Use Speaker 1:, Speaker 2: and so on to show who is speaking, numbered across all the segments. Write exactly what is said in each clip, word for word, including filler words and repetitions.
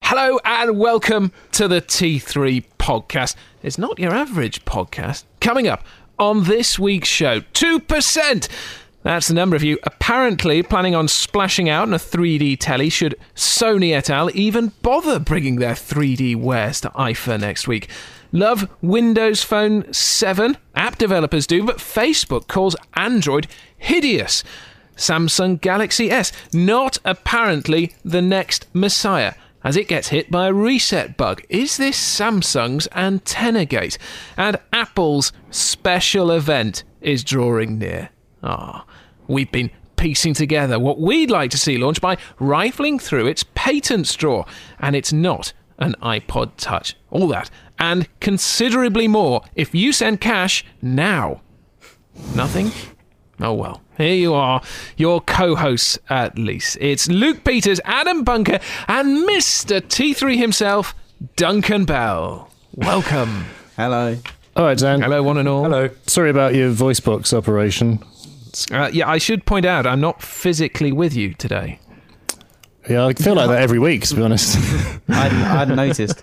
Speaker 1: Hello and welcome to the T three podcast. It's not your average podcast. Coming up on this week's show, two percent. That's the number of you apparently planning on splashing out in a three D telly should Sony et al. Even bother bringing their three D wares to I F A next week. Love Windows Phone seven? App developers do, but Facebook calls Android hideous. Samsung Galaxy S, not apparently the next Messiah, as it gets hit by a reset bug. Is this Samsung's antenna gate? And Apple's special event is drawing near. Ah, oh, we've been piecing together what we'd like to see launched by rifling through its patents drawer, and it's not an iPod Touch. All that, and considerably more if you send cash now. Nothing? Oh well, here you are, your co-hosts at least. It's Luke Peters, Adam Bunker, and Mister T three himself, Duncan Bell. Welcome.
Speaker 2: Hello.
Speaker 3: All right, Dan.
Speaker 1: Hello, one and all.
Speaker 3: Hello. Sorry about your voice box operation.
Speaker 1: Uh, yeah, I should point out, I'm not physically with you today.
Speaker 3: Yeah, I feel like that every week, to be honest.
Speaker 2: I hadn't, I hadn't noticed.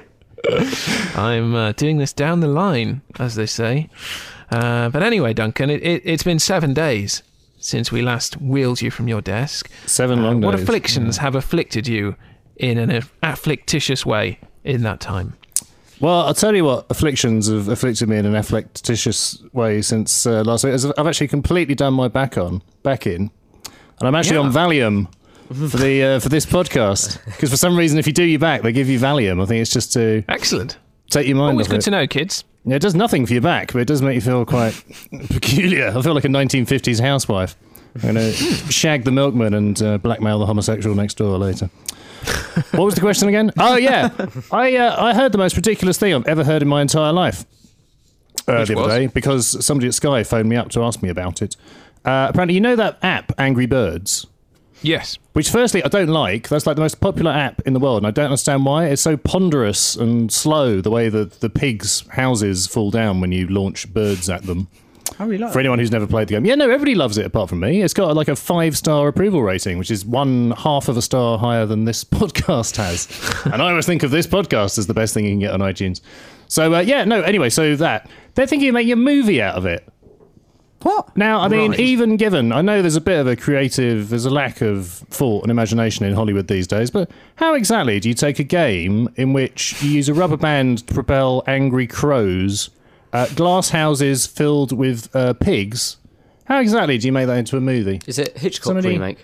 Speaker 1: I'm uh, doing this down the line, as they say. Uh, but anyway, Duncan, it, it, it's been seven days since we last wheeled you from your desk.
Speaker 3: Seven long
Speaker 1: uh,
Speaker 3: days.
Speaker 1: What afflictions
Speaker 3: yeah.
Speaker 1: have afflicted you in an afflictitious way in that time?
Speaker 3: Well, I'll tell you what afflictions have afflicted me in an afflictitious way since uh, last week. I've actually completely done my back on, back in, and I'm actually
Speaker 1: yeah.
Speaker 3: on Valium for the uh, for this podcast. Because for some reason, if you do your back, they give you Valium. I think it's just to
Speaker 1: excellent
Speaker 3: take your mind
Speaker 1: Always
Speaker 3: off
Speaker 1: good
Speaker 3: it.
Speaker 1: to know, kids.
Speaker 3: Yeah, it does nothing for your back, but it does make you feel quite peculiar. I feel like a nineteen fifties housewife. I'm going to shag the milkman and uh, blackmail the homosexual next door later. What was the question again? Oh, yeah. I uh, I heard the most ridiculous thing I've ever heard in my entire life uh, the other
Speaker 1: was?
Speaker 3: day, because somebody at Sky phoned me up to ask me about it. Uh, apparently, you know that app, Angry Birds?
Speaker 1: Yes.
Speaker 3: Which, firstly, I don't like. That's like the most popular app in the world, and I don't understand why. It's so ponderous and slow, the way that the pigs' houses fall down when you launch birds at them.
Speaker 2: I really like
Speaker 3: For anyone who's never played the game. Yeah, no, everybody loves it apart from me. It's got like a five-star approval rating, which is one half of a star higher than this podcast has. And I always think of this podcast as the best thing you can get on iTunes. So, uh, yeah, no, anyway, so that. They're thinking of making a movie out of it.
Speaker 2: What?
Speaker 3: Now, I mean,
Speaker 1: Right.
Speaker 3: even given, I know there's a bit of a creative, there's a lack of thought and imagination in Hollywood these days, but how exactly do you take a game in which you use a rubber band to propel angry crows, uh, glass houses filled with uh, pigs? How exactly do you make that into a movie?
Speaker 4: Is it Hitchcock
Speaker 3: Somebody-
Speaker 4: remake?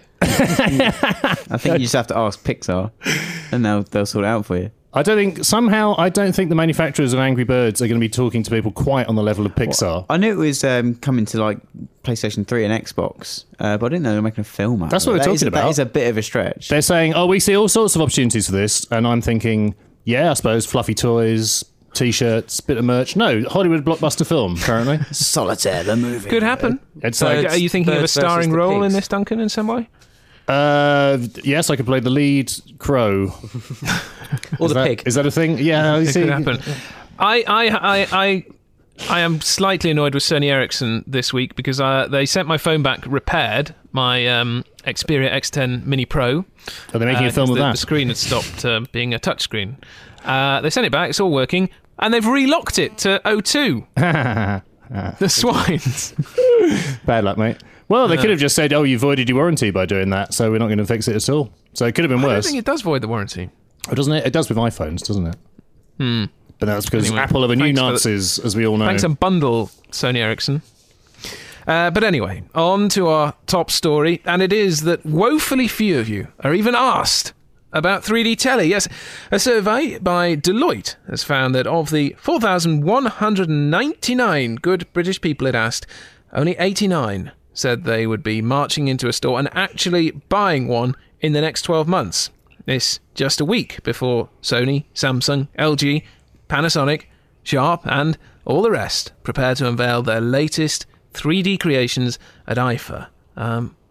Speaker 2: I think you just have to ask Pixar, and they'll they'll sort it out for you.
Speaker 3: I don't think, somehow, I don't think the manufacturers of Angry Birds are going to be talking to people quite on the level of Pixar.
Speaker 2: Well, I knew it was um, coming to like PlayStation three and Xbox, uh, but I didn't know they were making a film out
Speaker 3: That's
Speaker 2: of
Speaker 3: what
Speaker 2: it.
Speaker 3: we're
Speaker 2: That
Speaker 3: talking
Speaker 2: is a-
Speaker 3: about.
Speaker 2: That is a bit of a stretch.
Speaker 3: They're saying, oh, we see all sorts of opportunities for this, and I'm thinking, yeah, I suppose, fluffy toys, T-shirts, bit of merch. No, Hollywood blockbuster film, currently.
Speaker 2: Solitaire, the movie.
Speaker 1: Could happen.
Speaker 3: It's
Speaker 4: So-
Speaker 3: like,
Speaker 1: Are you thinking of a
Speaker 4: Birds versus
Speaker 1: starring
Speaker 4: the
Speaker 1: role in
Speaker 4: pigs.
Speaker 1: this, Duncan, in some way?
Speaker 3: uh, yes, I could play the lead crow.
Speaker 4: Or
Speaker 3: Is
Speaker 4: the
Speaker 3: that-
Speaker 4: pig?
Speaker 3: Is that a thing? Yeah, you
Speaker 1: It
Speaker 3: see.
Speaker 1: could happen. I, I, I, I, I am slightly annoyed with Sony Ericsson this week because uh, they sent my phone back repaired, my um, Xperia X ten Mini Pro.
Speaker 3: Are they making
Speaker 1: uh,
Speaker 3: a film
Speaker 1: 'cause
Speaker 3: of
Speaker 1: the,
Speaker 3: that?
Speaker 1: The screen had stopped uh, being a touchscreen. Uh, they sent it back, it's all working, and they've relocked it to O two. The swines.
Speaker 3: Bad luck, mate. Well, they could have just said, oh, you voided your warranty by doing that, so we're not going to fix it at all. So it could have been
Speaker 1: I don't
Speaker 3: worse.
Speaker 1: think it does void the warranty.
Speaker 3: Oh, doesn't it? It does with iPhones, doesn't it?
Speaker 1: Hmm.
Speaker 3: But that's because
Speaker 1: Anyway,
Speaker 3: Apple are the new
Speaker 1: thanks for the-
Speaker 3: Nazis, as we all know.
Speaker 1: Thanks and bundle, Sony Ericsson. Uh, but anyway, on to our top story, and it is that woefully few of you are even asked about three D telly. Yes, a survey by Deloitte has found that of the four thousand one hundred ninety-nine good British people it asked, only eighty-nine said they would be marching into a store and actually buying one in the next twelve months. This just a week before Sony, Samsung, L G, Panasonic, Sharp and all the rest prepare to unveil their latest three D creations at I F A. Um,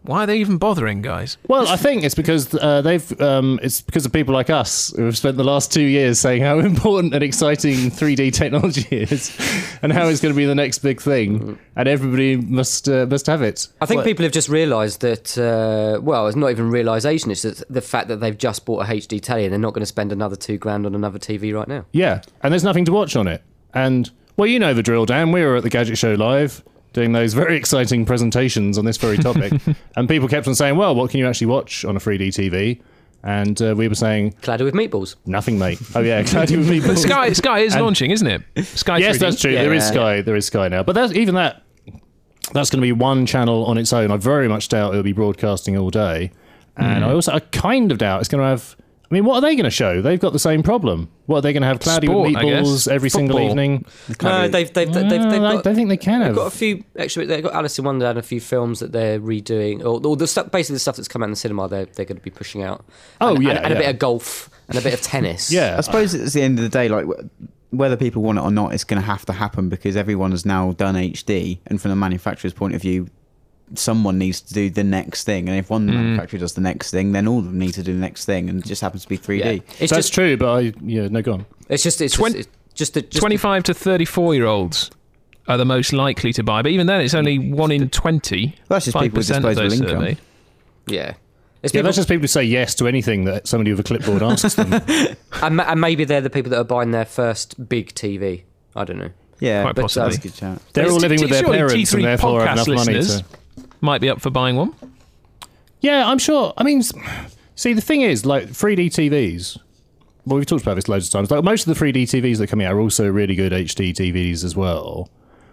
Speaker 1: Why are they even bothering, guys?
Speaker 3: Well, I think it's because uh, they've. Um, it's because of people like us who have spent the last two years saying how important and exciting three D technology is, and how it's going to be the next big thing, and everybody must uh, must have it.
Speaker 4: I think
Speaker 2: Well-
Speaker 4: people have just realised that. Uh, well, it's not even realisation; it's just the fact that they've just bought a H D telly and they're not going to spend another two grand on another T V right now.
Speaker 3: Yeah, and there's nothing to watch on it. And well, you know the drill, Dan. We were at the Gadget Show Live doing those very exciting presentations on this very topic, and people kept on saying, "Well, what can you actually watch on a three D T V?" And uh, we were saying,
Speaker 4: Cloudy with meatballs.
Speaker 3: "Nothing, mate." Oh yeah, Cloudy with meatballs.
Speaker 1: But Sky, Sky is
Speaker 3: And-
Speaker 1: launching, isn't it? Sky
Speaker 3: Yes,
Speaker 1: three D.
Speaker 3: that's true.
Speaker 4: Yeah.
Speaker 3: There is Sky. There is Sky now, but that's even that. That's going to be one channel on its own. I very much doubt it'll be broadcasting all day, and I also I kind of doubt it's going to have. I mean, what are they going to show? They've got the same problem. What are they going to have? Cloudy
Speaker 1: Sport,
Speaker 3: with
Speaker 1: I guess.
Speaker 3: meatballs every single
Speaker 1: Football.
Speaker 3: evening?
Speaker 4: No, they've they've they've, they've,
Speaker 3: Uh,
Speaker 4: they've
Speaker 3: I
Speaker 4: got.
Speaker 3: don't think they can
Speaker 4: They've
Speaker 3: have.
Speaker 4: got a few actually. They've got Alice in Wonderland, a few films that they're redoing, or, or the stuff, basically the stuff that's come out in the cinema. They're they're going to be pushing out.
Speaker 3: Oh,
Speaker 4: and,
Speaker 3: yeah,
Speaker 4: and, and a
Speaker 3: yeah.
Speaker 4: bit of golf and a bit of tennis.
Speaker 3: Yeah.
Speaker 2: I suppose it's the end of the day, like wh- whether people want it or not, it's going to have to happen because everyone has now done H D, and from the manufacturer's point of view, someone needs to do the next thing, and if one manufacturer does the next thing, then all of them need to do the next thing, and it just happens to be three D.
Speaker 4: Yeah. It's
Speaker 3: That's
Speaker 4: just
Speaker 3: true, but I yeah no go on.
Speaker 4: it's just it's
Speaker 1: Twen-
Speaker 4: just, it's just, the, just the-
Speaker 1: twenty-five to thirty-four year olds are the most likely to buy, but even then, it's only one in twenty.
Speaker 2: Well, that's just people with
Speaker 1: five percent of
Speaker 2: disposable
Speaker 1: those
Speaker 2: income.
Speaker 1: surveyed.
Speaker 4: yeah. It's
Speaker 3: Yeah,
Speaker 4: people,
Speaker 3: that's just people who say yes to anything that somebody with a clipboard asks them.
Speaker 4: and, ma- and maybe they're the people that are buying their first big T V. I don't know.
Speaker 2: Yeah,
Speaker 1: Quite
Speaker 2: but
Speaker 1: possibly.
Speaker 2: that's a good chat.
Speaker 3: They're all
Speaker 1: T-
Speaker 3: living
Speaker 1: T-
Speaker 3: with their
Speaker 1: surely
Speaker 3: parents
Speaker 1: T three
Speaker 3: and therefore have
Speaker 1: podcast
Speaker 3: enough money
Speaker 1: listeners
Speaker 3: to.
Speaker 1: might be up for buying one.
Speaker 3: Yeah, I'm sure. I mean, s- see, the thing is, like three D T Vs. Well, we've talked about this loads of times. Like most of the three D T Vs that come out are also really good H D T Vs as well.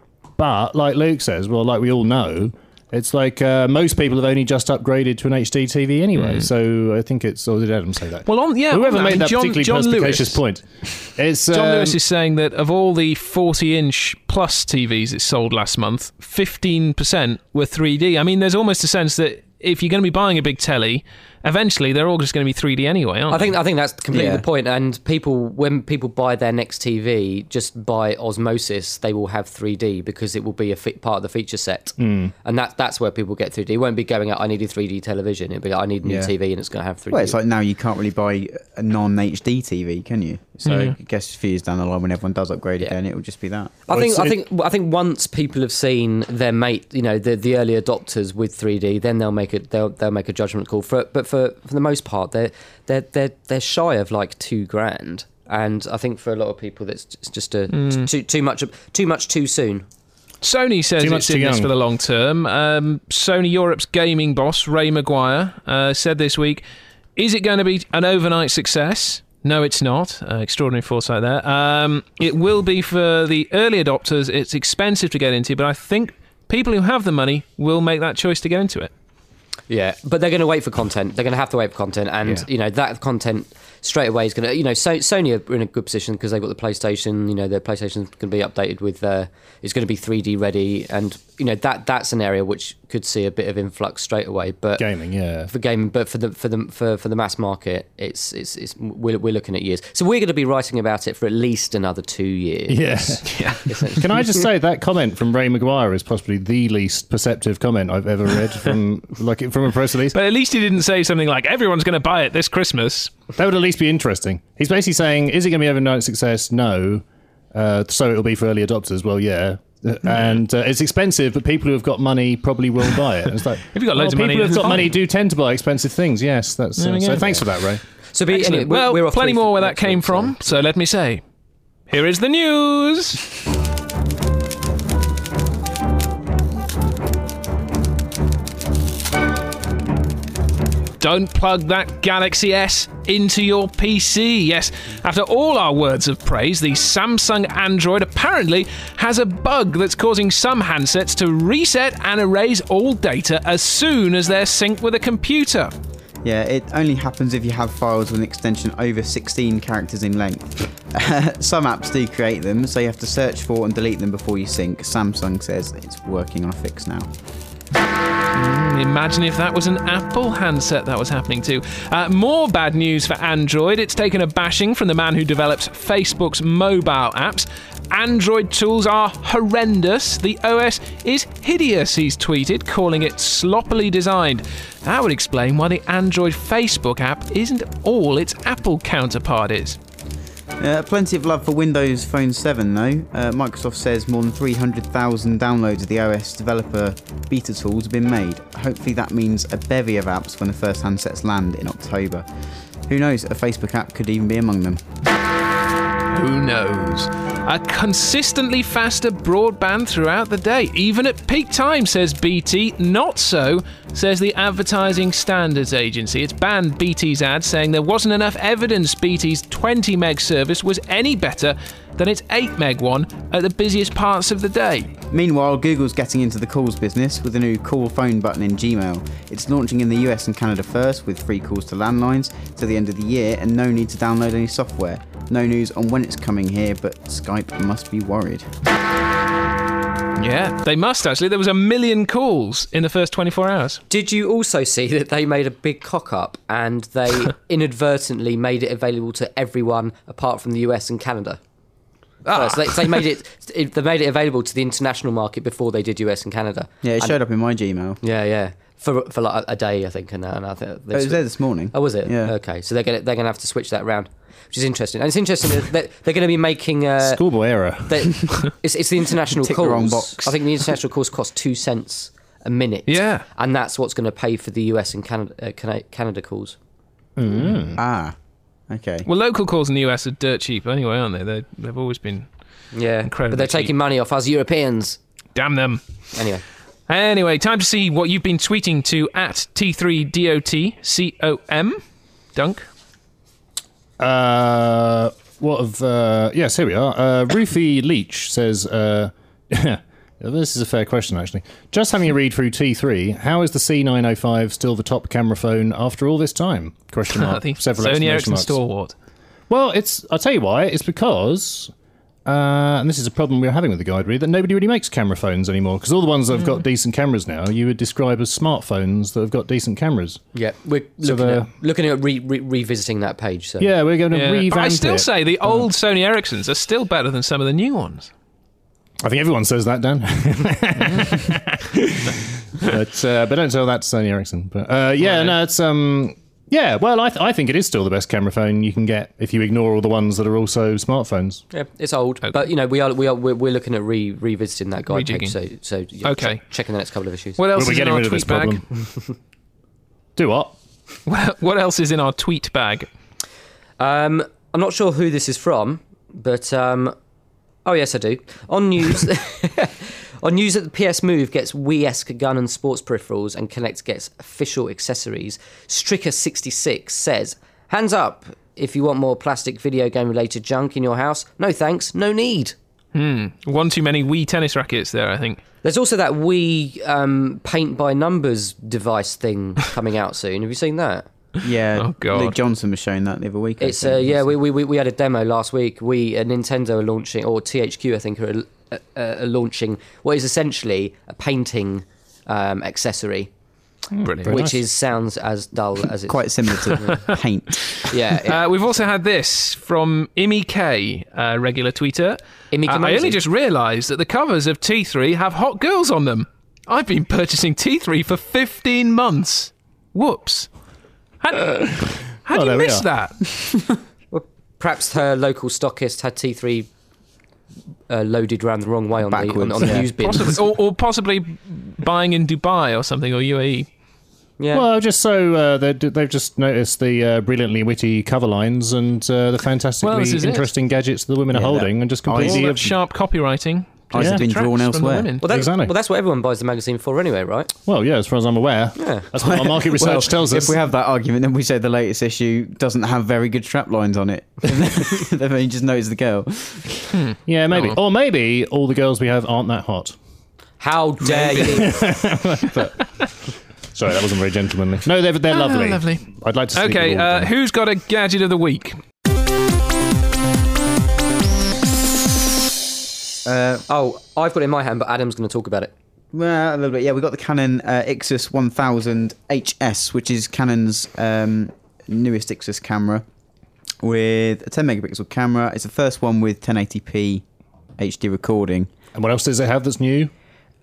Speaker 3: But like Luke says, well, like we all know, it's like uh, most people have only just upgraded to an H D T V anyway. So I think it's. Or did Adam say that?
Speaker 1: Well, on yeah,
Speaker 3: Whoever
Speaker 1: on
Speaker 3: made
Speaker 1: I mean,
Speaker 3: that
Speaker 1: John,
Speaker 3: particularly
Speaker 1: John
Speaker 3: perspicacious
Speaker 1: Lewis,
Speaker 3: point, it's
Speaker 1: John
Speaker 3: um,
Speaker 1: Lewis is saying that of all the forty inch plus T Vs it sold last month, fifteen percent were three D. I mean, there's almost a sense that if you're going to be buying a big telly, eventually they're all just going to be three D anyway, aren't
Speaker 4: I think I think that's completely
Speaker 2: Yeah.
Speaker 4: the point. And people, when people buy their next T V, just by osmosis, they will have three D because it will be a fe- part of the feature set, mm. and that that's where people get three D. It won't be going out. I need a three D television. It'll be like, I need a new
Speaker 2: Yeah.
Speaker 4: T V, and it's going to have three D.
Speaker 2: Well, it's like now you can't really buy a non-H D T V, can you? So I guess a few years down the line, when everyone does upgrade
Speaker 4: Yeah.
Speaker 2: again, it will just be that.
Speaker 4: I
Speaker 3: Well,
Speaker 4: think
Speaker 3: it's-
Speaker 4: I think I think once people have seen their mate, you know, the the early adopters with three D, then they'll make it. They'll they'll make a judgment call. For but for for the most part, they're they're they're they're shy of like two grand, and I think for a lot of people, that's just, just a too too much too much too soon.
Speaker 1: Sony says
Speaker 3: Too much
Speaker 1: it's
Speaker 3: too
Speaker 1: in this
Speaker 3: young.
Speaker 1: for the long term. Um, Sony Europe's gaming boss, Ray Maguire, uh, said this week, is it going to be an overnight success? No, it's not. Uh, extraordinary foresight there. Um, it will be for the early adopters. It's expensive to get into, but I think people who have the money will make that choice to get into it.
Speaker 4: Yeah, but they're going to wait for content. They're going to have to wait for content, and
Speaker 3: Yeah.
Speaker 4: you know that content straight away is going to. You know, so, Sony are in a good position because they've got the PlayStation. You know, their PlayStation's going to be updated with. Uh, it's going to be three D ready, and you know that that's an area which could see a bit of influx straight away. But
Speaker 3: gaming, yeah.
Speaker 4: for gaming, but for the for the for, for the mass market, it's it's it's we're, we're looking at years. So we're going to be writing about it for at least another two years.
Speaker 3: Yeah. Can I just say that comment from Ray Maguire is possibly the least perceptive comment I've ever read from like from a press release.
Speaker 1: But at least he didn't say something like, everyone's going to buy it this Christmas.
Speaker 3: That would at least be interesting. He's basically saying, is it going to be overnight success? No. Uh, so it'll be for early adopters. Well, yeah. Uh, And uh, it's expensive, but people who have got money probably will buy it. And it's like,
Speaker 1: If you've got loads
Speaker 3: well,
Speaker 1: of money,
Speaker 3: people who've
Speaker 1: it's
Speaker 3: got
Speaker 1: fine.
Speaker 3: money do tend to buy expensive things. Yes, that's
Speaker 1: There
Speaker 3: uh,
Speaker 1: we
Speaker 3: so.
Speaker 1: go.
Speaker 3: Thanks for that, Ray.
Speaker 4: So be, anyway, we're,
Speaker 1: well,
Speaker 4: we're off
Speaker 1: plenty
Speaker 4: three
Speaker 1: more
Speaker 4: for
Speaker 1: where that
Speaker 4: next
Speaker 1: came
Speaker 4: week, so-
Speaker 1: from, so let me say, here is the news. Don't plug that Galaxy S into your P C. Yes, after all our words of praise, the Samsung Android apparently has a bug that's causing some handsets to reset and erase all data as soon as they're synced with a computer.
Speaker 2: Yeah, it only happens if you have files with an extension over sixteen characters in length. Some apps do create them, so you have to search for and delete them before you sync. Samsung says it's working on a fix now.
Speaker 1: Imagine if that was an Apple handset that was happening too. Uh, more bad news for Android. It's taken a bashing from the man who develops Facebook's mobile apps. Android tools are horrendous. The O S is hideous, he's tweeted, calling it sloppily designed. That would explain why the Android Facebook app isn't all its Apple counterpart is.
Speaker 2: Uh, plenty of love for Windows Phone seven, though. Uh, Microsoft says more than three hundred thousand downloads of the O S developer beta tools have been made. Hopefully that means a bevy of apps when the first handsets land in October. Who knows, a Facebook app could even be among them.
Speaker 1: Who knows? A consistently faster broadband throughout the day, even at peak time, says B T. Not so, says the Advertising Standards Agency. It's banned B T's ads, saying there wasn't enough evidence B T's twenty meg service was any better than its eight meg one at the busiest parts of the day.
Speaker 2: Meanwhile, Google's getting into the calls business with a new call phone button in Gmail. It's launching in the U S and Canada first, with free calls to landlines to the end of the year and no need to download any software. No news on when it's coming here, but Skype must be worried.
Speaker 1: Yeah, they must actually. There was a million calls in the first twenty-four hours.
Speaker 4: Did you also see that they made a big cock up and they inadvertently made it available to everyone apart from the U S and Canada?
Speaker 1: Ah.
Speaker 4: First, they, they made it, it. They made it available to the international market before they did U S and Canada.
Speaker 2: Yeah, it
Speaker 4: and,
Speaker 2: showed up in my Gmail.
Speaker 4: Yeah, yeah, for for like a day, I think, and, and I think
Speaker 2: It was there this morning.
Speaker 4: Oh, was it?
Speaker 2: Yeah.
Speaker 4: Okay, so they're gonna they're gonna have to switch that around, which is interesting. And it's interesting that they're, they're going to be making uh,
Speaker 3: Schoolboy error.
Speaker 4: they- it's, it's the international
Speaker 2: Tick the
Speaker 4: calls.
Speaker 2: wrong box.
Speaker 4: I think the international calls cost two cents a minute.
Speaker 1: Yeah.
Speaker 4: and that's what's going to pay for the U S and Canada uh, Cana- Canada calls.
Speaker 2: Ah, okay.
Speaker 1: Well, local calls in the U S are dirt cheap anyway, aren't they? they they've always been.
Speaker 4: Yeah,
Speaker 1: Incredibly
Speaker 4: but they're
Speaker 1: cheap.
Speaker 4: taking money off us Europeans.
Speaker 1: Damn them.
Speaker 4: Anyway,
Speaker 1: Anyway, time to see what you've been tweeting to at T three D O T C O M. Dunk.
Speaker 3: Uh, what of? Uh, yes, here we are. Uh, Rufy Leach says, uh, this is a fair question, actually. Just having a read through T three, how is the C nine oh five still the top camera phone after all this time? Question mark.
Speaker 1: the
Speaker 3: Several
Speaker 1: Sony
Speaker 3: exclamation
Speaker 1: Ericsson
Speaker 3: marks.
Speaker 1: stalwart.
Speaker 3: Well, it's. I'll tell you why. It's because, uh, and this is a problem we were having with the guide read, that nobody really makes camera phones anymore. Because all the ones that have got decent cameras now, you would describe as smartphones that have got decent cameras.
Speaker 4: yeah, we're
Speaker 3: So
Speaker 4: looking
Speaker 3: the-
Speaker 4: at looking at re- re- revisiting that page. So
Speaker 3: Yeah, we're going to
Speaker 1: Yeah.
Speaker 3: revamp
Speaker 1: But I still
Speaker 3: it.
Speaker 1: say the old Sony Ericssons are still better than some of the new ones.
Speaker 3: I think everyone says that, Dan. but uh, but don't tell that to Sony Ericsson. But uh, yeah,
Speaker 1: Right.
Speaker 3: no, it's um yeah. Well, I th- I think it is still the best camera phone you can get if you ignore all the ones that are also smartphones.
Speaker 4: yeah, it's old,
Speaker 1: Okay.
Speaker 4: but you know we are we are we're, we're looking at re- revisiting that guide page. So
Speaker 1: Rejigging.
Speaker 4: so yeah,
Speaker 1: Okay.
Speaker 4: check, checking the next couple of issues.
Speaker 1: What else
Speaker 3: Well, we're
Speaker 1: is in
Speaker 3: getting
Speaker 1: our
Speaker 3: rid of this
Speaker 1: tweet bag?
Speaker 3: problem. Do what?
Speaker 1: What else is in our tweet bag?
Speaker 4: Um, I'm not sure who this is from, but um, oh yes, I do. On news, on news that the P S Move gets Wii-esque gun and sports peripherals, and Kinect gets official accessories. Stricker sixty-six says, "Hands up if you want more plastic video game related junk in your house. No thanks, no need."
Speaker 1: One too many Wii tennis rackets there, I think.
Speaker 4: There's also that Wii um, paint by numbers device thing coming out soon. Have you seen that?
Speaker 2: Yeah,
Speaker 1: Oh, God.
Speaker 2: Luke Johnson was showing that the other week. I
Speaker 4: It's
Speaker 2: think.
Speaker 4: uh, yeah, we, we we we had a demo last week. We uh, Nintendo are launching, or T H Q I think are, uh, uh, are launching what is essentially a painting um, accessory,
Speaker 1: Brilliant.
Speaker 3: Very
Speaker 4: which
Speaker 3: nice.
Speaker 4: is sounds as dull as it's
Speaker 2: quite similar to paint.
Speaker 4: yeah. yeah.
Speaker 1: Uh, we've also had this from Imi K, a regular tweeter.
Speaker 4: Imi
Speaker 1: Uh, I
Speaker 4: Kamosi.
Speaker 1: only just realised that the covers of T three have hot girls on them. I've been purchasing T three for fifteen months. Whoops. How, how
Speaker 3: Oh,
Speaker 1: do you
Speaker 3: there we
Speaker 1: miss
Speaker 3: are.
Speaker 1: that?
Speaker 4: Perhaps her local stockist had T three uh, loaded around the wrong way on the on,
Speaker 2: Backwards,
Speaker 4: on the
Speaker 2: yeah.
Speaker 4: news bin.
Speaker 1: Possibly, or, or possibly buying in Dubai or something, or U A E.
Speaker 4: Yeah.
Speaker 3: Well, just so uh, they they've just noticed the uh, brilliantly witty cover lines and uh, the fantastically
Speaker 1: Well, this is it.
Speaker 3: interesting gadgets the women are
Speaker 2: Yeah, that-
Speaker 3: holding, and just
Speaker 2: Oh,
Speaker 1: All
Speaker 3: completely.
Speaker 1: that sharp copywriting.
Speaker 2: Eyes
Speaker 3: Yeah.
Speaker 2: have been
Speaker 1: Detracts
Speaker 2: drawn
Speaker 1: from the
Speaker 2: elsewhere.
Speaker 1: women.
Speaker 4: well, that,
Speaker 3: exactly.
Speaker 4: well, that's what everyone buys the magazine for anyway, right?
Speaker 3: Well, yeah, as far as I'm aware,
Speaker 4: Yeah.
Speaker 3: that's what our market research
Speaker 2: Well,
Speaker 3: tells us.
Speaker 2: If we have that argument, then we say the latest issue doesn't have very good strap lines on it. Then you just notice the girl.
Speaker 3: Yeah, maybe,
Speaker 1: Oh.
Speaker 3: or maybe all the girls we have aren't that hot.
Speaker 4: How dare you?
Speaker 3: Sorry, that wasn't very gentlemanly. No, they're they're
Speaker 1: Ah,
Speaker 3: lovely.
Speaker 1: lovely.
Speaker 3: I'd like to. sleep
Speaker 1: Okay,
Speaker 3: with all of
Speaker 1: uh,
Speaker 3: them.
Speaker 1: who's got a gadget of the week?
Speaker 2: Uh,
Speaker 4: Oh, I've got it in my hand, but Adam's going to talk about it.
Speaker 2: Well, a little bit. Yeah, we got the Canon uh, Ixus one thousand H S, which is Canon's um, newest Ixus camera, with a ten megapixel camera. It's the first one with ten eighty p H D recording.
Speaker 3: And what else does it have that's new?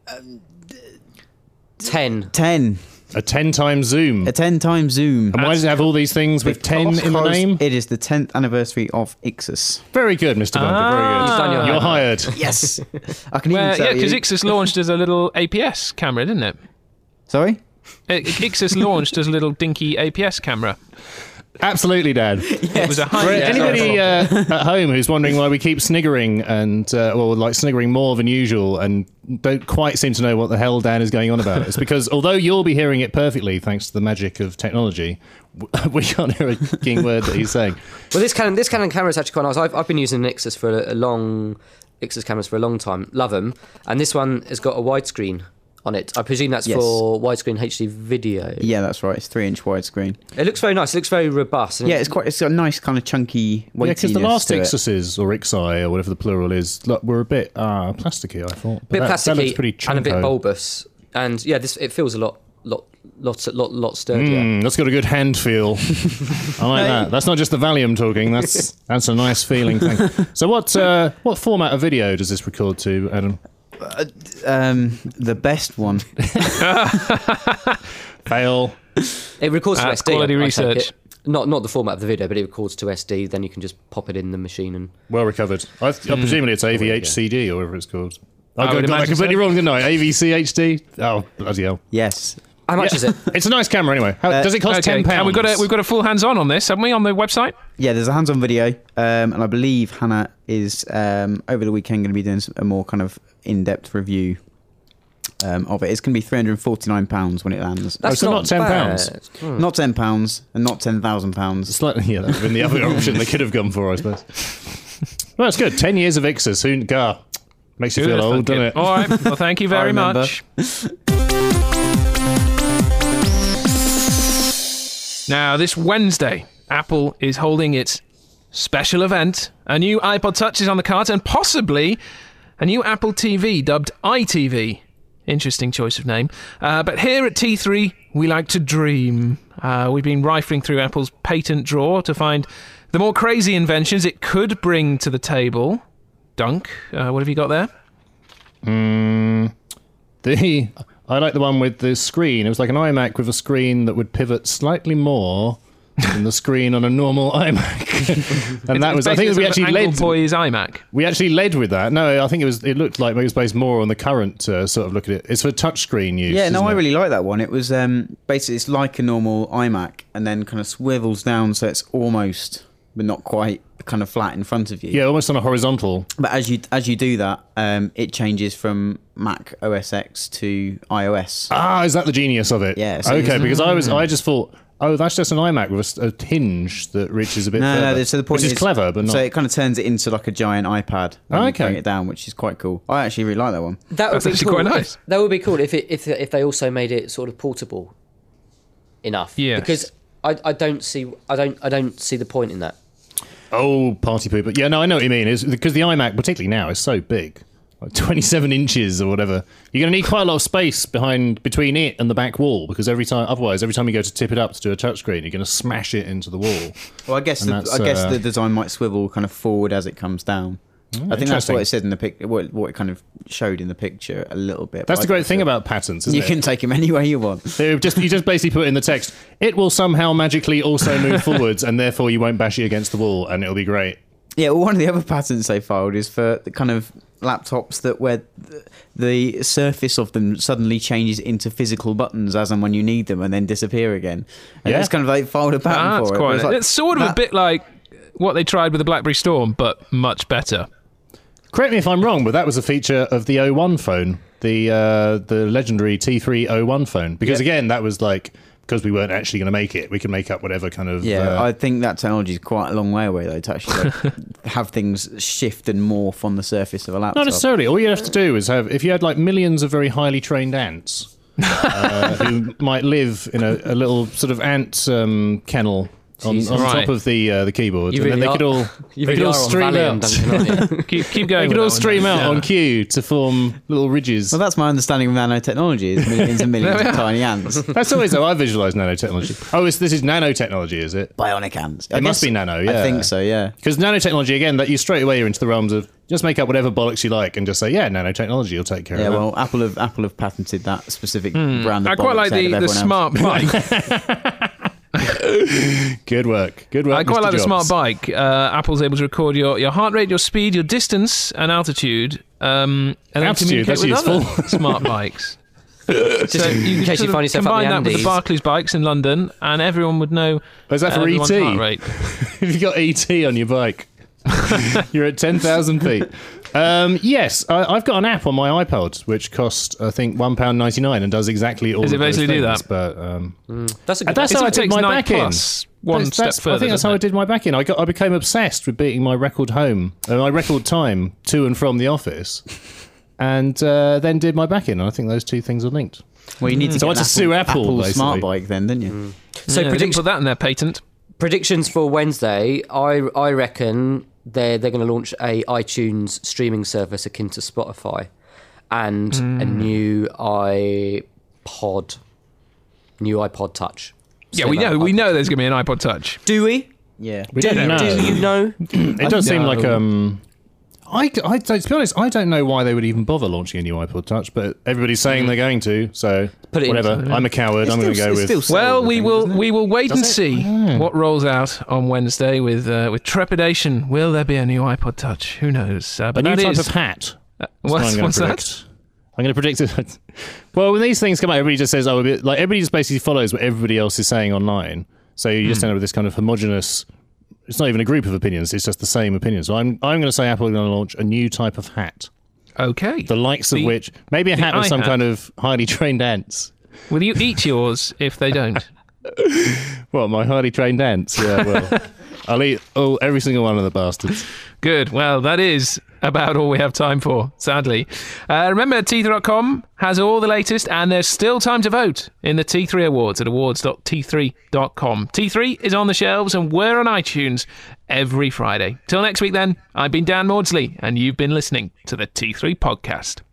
Speaker 4: ten.
Speaker 2: ten.
Speaker 3: A ten times zoom.
Speaker 2: A ten times zoom.
Speaker 3: And why does it have all these things with ten in the
Speaker 2: Because
Speaker 3: name?
Speaker 2: It is the tenth anniversary of Ixus.
Speaker 3: Very good, Mister Bunker.
Speaker 1: Ah.
Speaker 3: Very good.
Speaker 4: You've done your
Speaker 3: You're
Speaker 4: homework.
Speaker 3: hired.
Speaker 2: Yes. I can
Speaker 1: Well,
Speaker 2: even tell
Speaker 1: yeah, because
Speaker 2: you.
Speaker 1: Ixus launched as a little A P S camera, didn't it?
Speaker 2: Sorry?
Speaker 1: I- Ixus launched as a little dinky A P S camera.
Speaker 3: Absolutely, Dad.
Speaker 1: It was a high.
Speaker 3: For
Speaker 1: yeah,
Speaker 3: anybody uh, at home who's wondering why we keep sniggering and, uh, or like sniggering more than usual and don't quite seem to know what the hell Dan is going on about, it's because although you'll be hearing it perfectly thanks to the magic of technology, we can't hear a fucking word that he's saying.
Speaker 4: Well, this Canon, this Canon camera is actually quite nice. I've, I've been using an Ixus for a, a long, Ixus cameras for a long time. Love them. And this one has got a widescreen on it. I presume that's
Speaker 2: Yes.
Speaker 4: for widescreen H D video.
Speaker 2: Yeah, that's right. It's three inch widescreen.
Speaker 4: It looks very nice. It looks very robust. And
Speaker 2: Yeah,
Speaker 4: it-
Speaker 2: it's quite. It's got a nice kind of chunky weightiness
Speaker 3: Yeah, because the last
Speaker 2: to it.
Speaker 3: Ixuses, or Ixi, or whatever the plural is, look, were a bit uh, plasticky, I thought. But
Speaker 4: bit
Speaker 3: that, that looks
Speaker 4: plasticky
Speaker 3: pretty
Speaker 4: and a bit
Speaker 3: chunko.
Speaker 4: bulbous. And yeah, this it feels a lot, lot, lot, lot, lot sturdier.
Speaker 3: Mm, that's got a good hand feel. I like that. That's not just the Valium talking. That's that's a nice feeling thing. So, what uh, what format of video does this record to, Adam?
Speaker 2: Um, the best one.
Speaker 3: Fail.
Speaker 4: It records to
Speaker 1: That's
Speaker 4: S D.
Speaker 1: quality
Speaker 4: I- I take
Speaker 1: research.
Speaker 4: it. Not not the format of the video, but it records to S D. Then you can just pop it in the machine and.
Speaker 3: Well recovered. I, I presumably it's A V H C D or whatever it's called. I
Speaker 1: I
Speaker 3: got,
Speaker 1: would
Speaker 3: got that
Speaker 1: imagine
Speaker 3: completely
Speaker 1: so.
Speaker 3: wrong, didn't I? A V C H D. Oh bloody hell!
Speaker 2: Yes.
Speaker 4: How much is it?
Speaker 3: It's a nice camera anyway. How,
Speaker 2: Uh,
Speaker 3: does it cost
Speaker 1: Okay,
Speaker 3: ten pounds?
Speaker 1: and we've got a we've got a full hands-on on this, haven't we, on the website?
Speaker 2: Yeah, there's a hands-on video, um, and I believe Hannah is um, over the weekend going to be doing a more kind of in-depth review um, of it. It's going to be three hundred and forty-nine pounds when it lands.
Speaker 4: That's
Speaker 3: so not ten pounds.
Speaker 4: bad. Hmm.
Speaker 2: Not ten pounds and not ten thousand pounds.
Speaker 3: Slightly, yeah, that would have been the other option they could have gone for, I suppose. Well, that's good. Ten years of Ixus. Who, gar, makes you feel
Speaker 1: Good,
Speaker 3: old,
Speaker 1: thank
Speaker 3: doesn't
Speaker 1: you.
Speaker 3: it?
Speaker 1: All right. Well, thank you very
Speaker 2: remember.
Speaker 1: much. Now, this Wednesday, Apple is holding its special event. A new iPod Touch is on the cards, and possibly a new Apple T V dubbed iTV. Interesting choice of name. Uh, but here at T three, we like to dream. Uh, we've been rifling through Apple's patent drawer to find the more crazy inventions it could bring to the table. Dunk, uh, what have you got there?
Speaker 3: Mm, the I like the one with the screen. It was like an iMac with a screen that would pivot slightly more than the screen on a normal iMac. And that was, I think we actually led.
Speaker 1: Boy's iMac.
Speaker 3: We actually led with that. No, I think it was. It looked like it was based more on the current uh, sort of look at it. It's for touchscreen use.
Speaker 2: Yeah, no,
Speaker 3: isn't
Speaker 2: I
Speaker 3: it?
Speaker 2: really like that one. It was um, basically it's like a normal iMac, and then kind of swivels down, so it's almost, but not quite, kind of flat in front of you.
Speaker 3: Yeah, almost on a horizontal.
Speaker 2: But as you as you do that, um, it changes from Mac O S X to iOS.
Speaker 3: Ah, is that the genius of it?
Speaker 2: Yeah, so
Speaker 3: Okay,
Speaker 2: it's-
Speaker 3: because I was, I just thought, oh, that's just an iMac with a s- a, hinge that reaches a bit
Speaker 2: No,
Speaker 3: further.
Speaker 2: no. So the point
Speaker 3: which is, clever, but not.
Speaker 2: So it kind of turns it into like a giant iPad. When
Speaker 3: Oh,
Speaker 2: you
Speaker 3: okay.
Speaker 2: bring it down, which is quite cool. I actually really like that one.
Speaker 4: That would
Speaker 1: That's
Speaker 4: be
Speaker 1: actually
Speaker 4: cool.
Speaker 1: quite nice.
Speaker 4: That would be cool if it, if if they also made it sort of portable enough.
Speaker 1: Yes.
Speaker 4: Because I, I don't see I don't I don't see the point in that.
Speaker 3: Oh, party pooper. Yeah, no, I know what you mean. Is because the iMac, particularly now, is so big, like twenty-seven inches or whatever. You're going to need quite a lot of space behind between it and the back wall because every time, otherwise, every time you go to tip it up to do a touchscreen, you're going to smash it into the wall.
Speaker 2: Well, I guess
Speaker 3: And
Speaker 2: the,
Speaker 3: that's,
Speaker 2: I guess
Speaker 3: uh,
Speaker 2: the design might swivel kind of forward as it comes down. I think that's
Speaker 3: interesting.
Speaker 2: what it said in the pic. What, what it kind of showed in the picture a little bit.
Speaker 3: That's
Speaker 2: but
Speaker 3: the
Speaker 2: I
Speaker 3: great thing
Speaker 2: feel-
Speaker 3: about patents, isn't
Speaker 2: You
Speaker 3: it?
Speaker 2: can take them any way you want.
Speaker 3: They just you just basically put in the text. It will somehow magically also move forwards, and therefore you won't bash it against the wall, and it'll be great.
Speaker 2: Yeah, well, one of the other patents they filed is for the kind of laptops that where th- the surface of them suddenly changes into physical buttons as and when you need them, and then disappear again. And
Speaker 3: Yeah.
Speaker 2: it's kind of like filed a patent
Speaker 1: Ah,
Speaker 2: for
Speaker 1: that's
Speaker 2: it. but
Speaker 1: quite.
Speaker 2: it's like,
Speaker 1: it's sort of
Speaker 2: that-
Speaker 1: a bit like what they tried with the BlackBerry Storm, but much better.
Speaker 3: Correct me if I'm wrong, but that was a feature of the O one phone, the uh, the legendary T three O one phone. Because
Speaker 2: Yeah.
Speaker 3: again, that was like because we weren't actually going to make it, we can make up whatever kind of.
Speaker 2: Yeah,
Speaker 3: uh,
Speaker 2: I think that technology is quite a long way away though to actually like, have things shift and morph on the surface of a laptop.
Speaker 3: Not necessarily. All you have to do is have, if you had like millions of very highly trained ants uh, who might live in a, a little sort of ant um, kennel on,
Speaker 4: Jesus.
Speaker 3: on
Speaker 1: Right.
Speaker 3: top of the uh, the keyboard,
Speaker 4: You
Speaker 3: and
Speaker 4: really
Speaker 3: then they
Speaker 4: are,
Speaker 3: could all
Speaker 4: you
Speaker 3: they
Speaker 4: really
Speaker 3: could all
Speaker 4: are on
Speaker 3: stream
Speaker 4: Valium,
Speaker 3: out.
Speaker 4: Duncan, aren't you?
Speaker 1: keep, keep
Speaker 3: They
Speaker 1: going.
Speaker 3: could
Speaker 1: with
Speaker 3: all
Speaker 1: that one,
Speaker 3: stream
Speaker 1: then.
Speaker 3: out
Speaker 1: Yeah.
Speaker 3: on cue to form little ridges.
Speaker 2: Well, that's my understanding of nanotechnology: is millions and millions
Speaker 1: There we
Speaker 2: of
Speaker 1: are.
Speaker 2: tiny ants,
Speaker 3: That's always how I visualise nanotechnology. Oh, it's, this is nanotechnology, is it?
Speaker 2: bionic ants.
Speaker 3: It must be nano, yeah.
Speaker 2: I think so. Yeah.
Speaker 3: Because nanotechnology, again, that you straight away you're into the realms of just make up whatever bollocks you like and just say, yeah, nanotechnology will take care
Speaker 2: Yeah,
Speaker 3: of that.
Speaker 2: well, Apple have Apple have patented that specific brand of
Speaker 1: I quite like
Speaker 2: bollocks
Speaker 1: the,
Speaker 2: ahead
Speaker 1: the
Speaker 2: of
Speaker 1: smart bike.
Speaker 3: Good work. Good work.
Speaker 1: I quite
Speaker 3: Mister
Speaker 1: like the smart
Speaker 3: Jobs.
Speaker 1: bike. Uh, Apple's able to record your, your heart rate, your speed, your distance, and altitude, um, and then
Speaker 3: Altitude,
Speaker 1: communicate
Speaker 3: that's
Speaker 1: with
Speaker 3: useful.
Speaker 1: other smart bikes. So you
Speaker 4: in case you
Speaker 1: sort of
Speaker 4: find yourself up
Speaker 1: combine
Speaker 4: the
Speaker 1: that with the
Speaker 4: Andes.
Speaker 1: Barclays bikes in London, and everyone would know
Speaker 3: Oh, is that for
Speaker 1: everyone's
Speaker 3: E T?
Speaker 1: heart rate.
Speaker 3: If you got E T on your bike, you're at ten thousand feet. Um, yes, I, I've got an app on my iPod which costs, I think, one pound ninety-nine and does exactly all
Speaker 1: Does
Speaker 3: of
Speaker 1: it
Speaker 3: those
Speaker 1: basically do
Speaker 3: things.
Speaker 1: that?
Speaker 3: But um,
Speaker 4: That's a good.
Speaker 3: that's
Speaker 1: It
Speaker 3: how I
Speaker 1: sort of
Speaker 3: did
Speaker 1: takes
Speaker 3: my
Speaker 1: nine
Speaker 3: back in.
Speaker 1: plus one
Speaker 3: That's-
Speaker 1: step
Speaker 3: that's-
Speaker 1: further.
Speaker 3: I think that's
Speaker 1: doesn't
Speaker 3: how I
Speaker 1: it?
Speaker 3: did my back in. I got I became obsessed with beating my record home, uh, my record time to and from the office, and uh, then did my back in. And I think those two things are linked.
Speaker 2: Well, you need to
Speaker 3: So
Speaker 2: get
Speaker 3: I
Speaker 2: an
Speaker 3: had to sue Apple,
Speaker 2: Apple
Speaker 3: basically.
Speaker 2: smart bike then, didn't you?
Speaker 4: So
Speaker 1: Yeah, they didn't
Speaker 4: prediction,
Speaker 1: put that in their patent.
Speaker 4: predictions for Wednesday. I I reckon they're they're going to launch a iTunes streaming service akin to Spotify, and a new iPod, new iPod Touch.
Speaker 1: Yeah,
Speaker 4: Say
Speaker 1: we
Speaker 4: that,
Speaker 1: know. We
Speaker 4: iPod.
Speaker 1: know there's going to be an iPod Touch.
Speaker 4: Do we?
Speaker 2: Yeah.
Speaker 3: We
Speaker 4: Do,
Speaker 3: don't know.
Speaker 4: do you know?
Speaker 3: It does seem
Speaker 1: No.
Speaker 3: like um. I, I don't, to be honest, I don't know why they would even bother launching a new iPod Touch, but everybody's saying they're going to, so
Speaker 4: Put it in.
Speaker 3: whatever. I'm a coward. I'm going to go with.
Speaker 1: Well, we will
Speaker 2: Isn't it?
Speaker 1: we will wait and
Speaker 3: Does it?
Speaker 1: see what rolls out on Wednesday with uh, with trepidation. Will there be a new iPod Touch? Who knows? Uh,
Speaker 3: A
Speaker 1: but
Speaker 3: new
Speaker 1: that
Speaker 3: type
Speaker 1: is
Speaker 3: of hat.
Speaker 1: uh,
Speaker 3: That's what
Speaker 1: what's,
Speaker 3: I'm gonna
Speaker 1: what's that?
Speaker 3: predict. I'm going to predict it. Well, when these things come out, everybody just says, "Oh, a bit," like everybody just basically follows what everybody else is saying online. So you just end up with this kind of homogenous. It's not even a group of opinions; it's just the same opinion. So I'm I'm going to say Apple are going to launch a new type of hat,
Speaker 1: Okay.
Speaker 3: the likes of
Speaker 1: The-
Speaker 3: which maybe a
Speaker 1: the
Speaker 3: hat with some
Speaker 1: iHat.
Speaker 3: kind of highly trained ants.
Speaker 1: Will you eat yours if they don't?
Speaker 3: What, my highly trained ants? Yeah, well, I'll eat oh every single one of the bastards.
Speaker 1: Good. Well, that is about all we have time for, sadly. Uh, remember, T three dot com has all the latest, and there's still time to vote in the T three Awards at awards dot t three dot com. T three is on the shelves, and we're on iTunes every Friday. Till next week, then, I've been Dan Maudsley, and you've been listening to the T three Podcast.